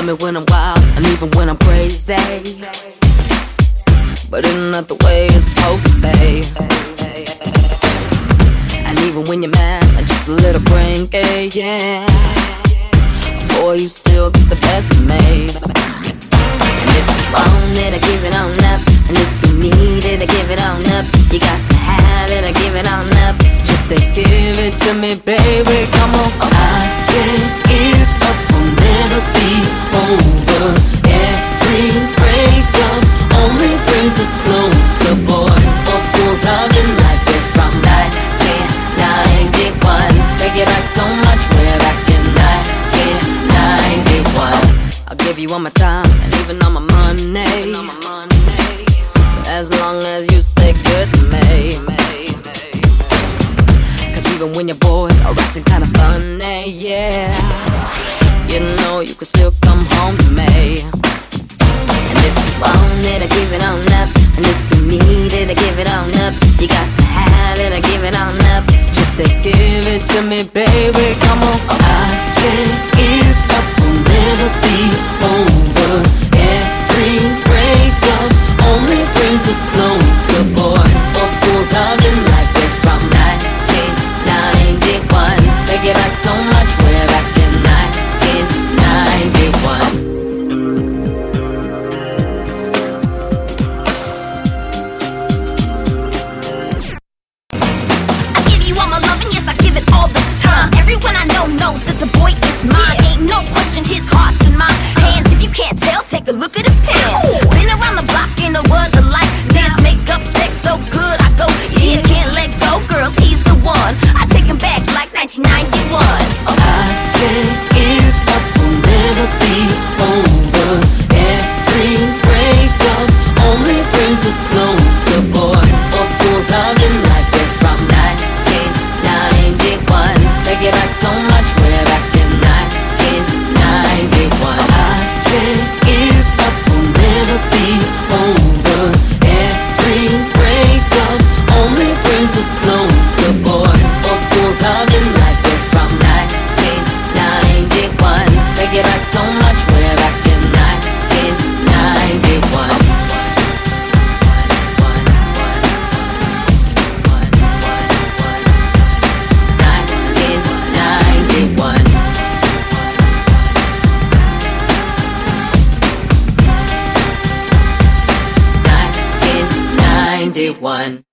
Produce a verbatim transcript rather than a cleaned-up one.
love me when I'm wild and even when I'm crazy, but isn't that the way it's supposed to be? And even when you're mad and just a little cranky, yeah, boy, you still get the best of me. And if you want it, I give it on up. And if you need it, I give it on up. You got to have it, I give it on up. Just say give it to me, baby, come on. I can't give up, will never be over. Every breakup only brings us closer, boy. Old school loving like we're from nineteen ninety-one. Take it back so much, we're back in nineteen ninety-one. I'll give you all my time and even all my money, but as long as you stay good to me. Cause even when your boys are acting kinda funny, yeah, you know you can still come home to me. And if you want it, I give it on up. And if you need it, I give it on up. You got to have it, I give it on up. Just say give it to me, baby, come on. I can't give up, will never be over. Every breakup only brings us closer, boy. Old school loving like we're from nineteen ninety-one. Take it back so much, we're back in nineteen ninety-one. Everyone I know knows that the boy is mine. Ain't no question, his heart's in my hands. If you can't tell, take a look at his pants. Been around the block in a world of life. Dance, makeup, sex, so good I go, yeah, can't let go, girls, he's the one. I take him back like nineteen ninety-one. Oh. I can't give up, will never be over. Every breakup only brings us closer, boy. Old school loving like we're from nineteen ninety-one. Take it back so much, we're back in nineteen ninety-one. I can't give up, will never be over. Every breakup only brings us closer, boy. Old school loving like we're from nineteen ninety-one. Take it back so much, we're back in nineteen ninety-one. nineteen ninety-one.